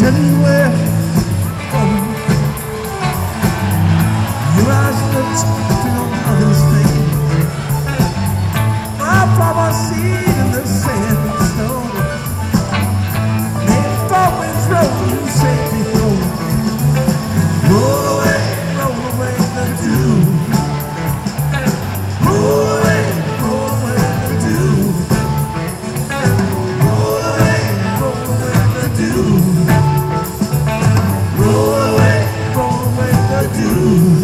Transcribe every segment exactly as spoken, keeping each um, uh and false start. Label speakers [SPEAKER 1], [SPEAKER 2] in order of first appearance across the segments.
[SPEAKER 1] tell you where um, your eyes looked through your mother's face. I plant my seed in the sand and snow. May it fall winds roll you safely home. Roll away, roll away the dew. Roll away, roll away the dew. Roll away, roll away the dew. Roll away, roll away the dew.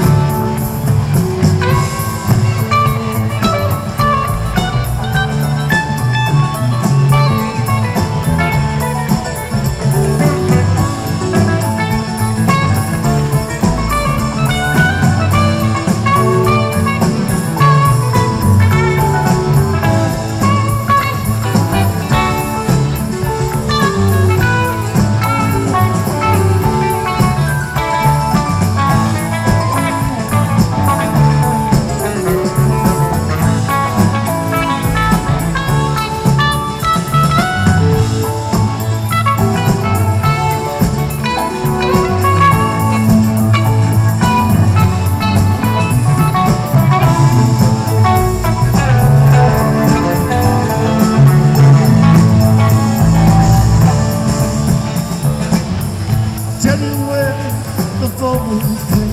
[SPEAKER 1] Tell you where the vocals play,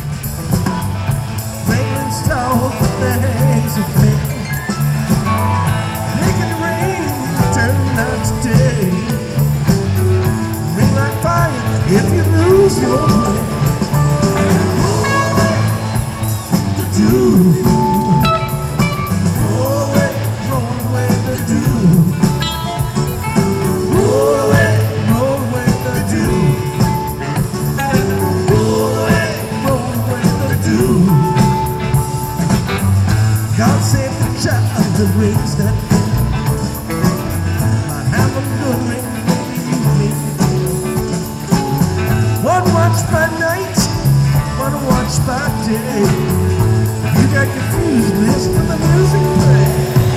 [SPEAKER 1] playing stars with their hands of flame, making the rain turn night to day, ring like fire if you lose your way. The dew, roll away, roll away the dew, roll away, roll away the dew. God save the child that raised that thing. Might have a good ring, maybe you make it. One watch by night, one watch by day. You got confused, listen to the music play.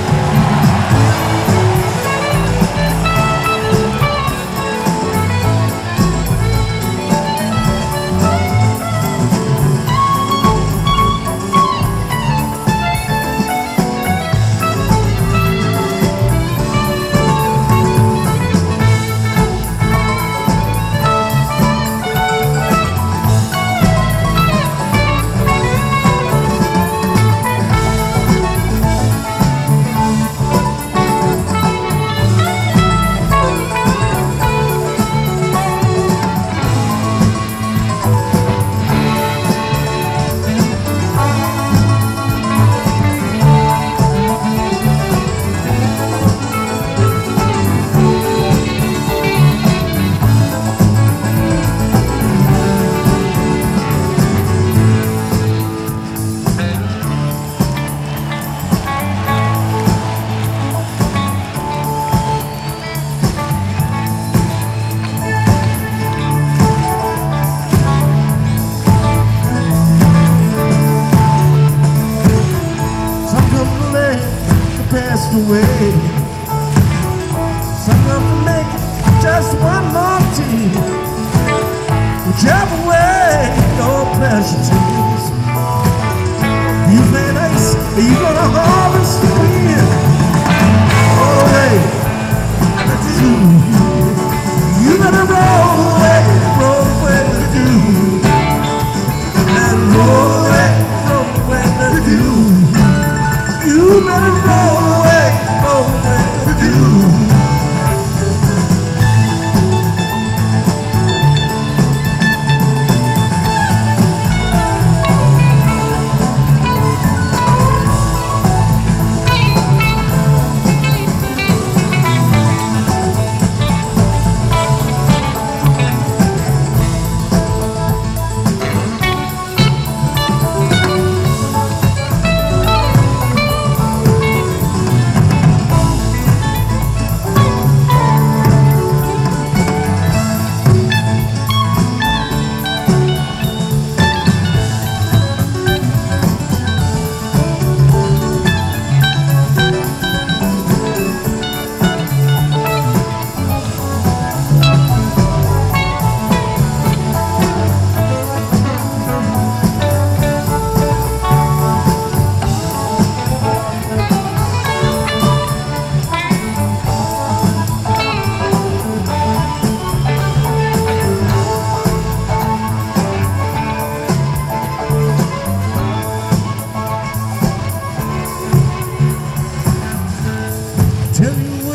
[SPEAKER 1] Passed away. Some of them make just one more team. Whichever way your pleasure takes. You play nice, you gonna harvest the wind. Roll away, the dew. You better roll away, roll away the dew. And roll away, roll away the dew. You better roll away, roll away the dew.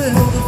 [SPEAKER 1] will